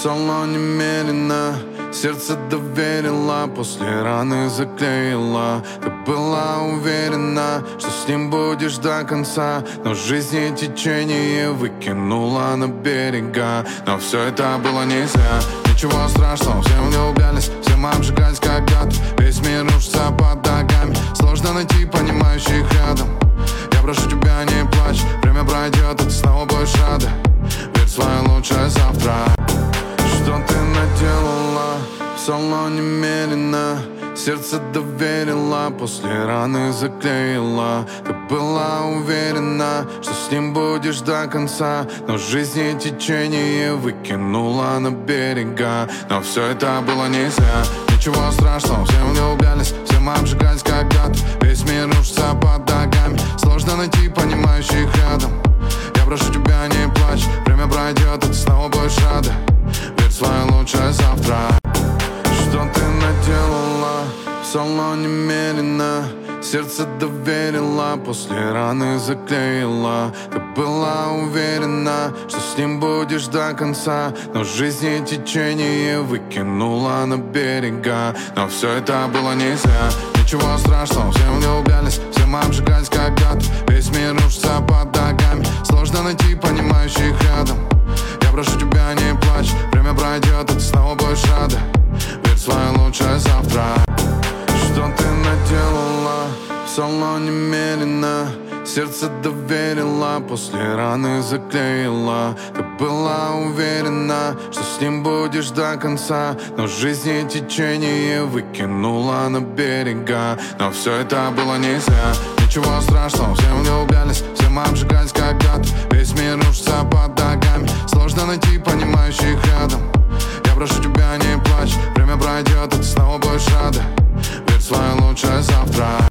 салоне медленно сердце доверила, после раны заклеила. Ты была уверена, что с ним будешь до конца, но жизни течение выкинула на берега. Но все это было не зря, ничего страшного, все влюблялись, все мы обжигались когда-то. Весь мир рушится под ногами, сложно найти понимающих рядом. Я прошу тебя, не плачь, время пройдет, и ты снова будешь рада. Верь в свое лучшее завтра. Что ты наделала в салоне медленно, сердце доверила, после раны заклеила. Ты была уверена, что с ним будешь до конца, но жизни течение выкинула на берега. Но все это было не зря, ничего страшного, все влюблялись, все мы обжигались когда-то. Весь мир рушится под ногами, сложно найти понимающих рядом. Я прошу тебя, не плачь, время пройдет, и ты снова будешь рада. Верь в свое лучшее завтра. Что ты наделала в салоне медленно, сердце доверила, после раны заклеила. Ты была уверена, что с ним будешь до конца, но жизни течение выкинула на берега. Но все это было не зря, ничего страшного, все влюблялись, все мы обжигались когда-то. Весь мир рушится под ногами, сложно найти понимающих рядом. Я прошу тебя, не плачь, время пройдет, и ты снова будешь рада. Верь в свое лучшее завтра. Что ты наделала в салоне медленно, сердце доверила, после раны заклеила. Ты была уверена, что с ним будешь до конца, но жизни течение выкинула на берега. Но все это было не зря, ничего страшного, все влюблялись, все мы обжигались когда-то. Весь мир рушится под ногами, сложно найти понимающих рядом. Я прошу тебя, не плачь, время пройдет, и ты снова будешь рада. Верь в свое лучшее завтра.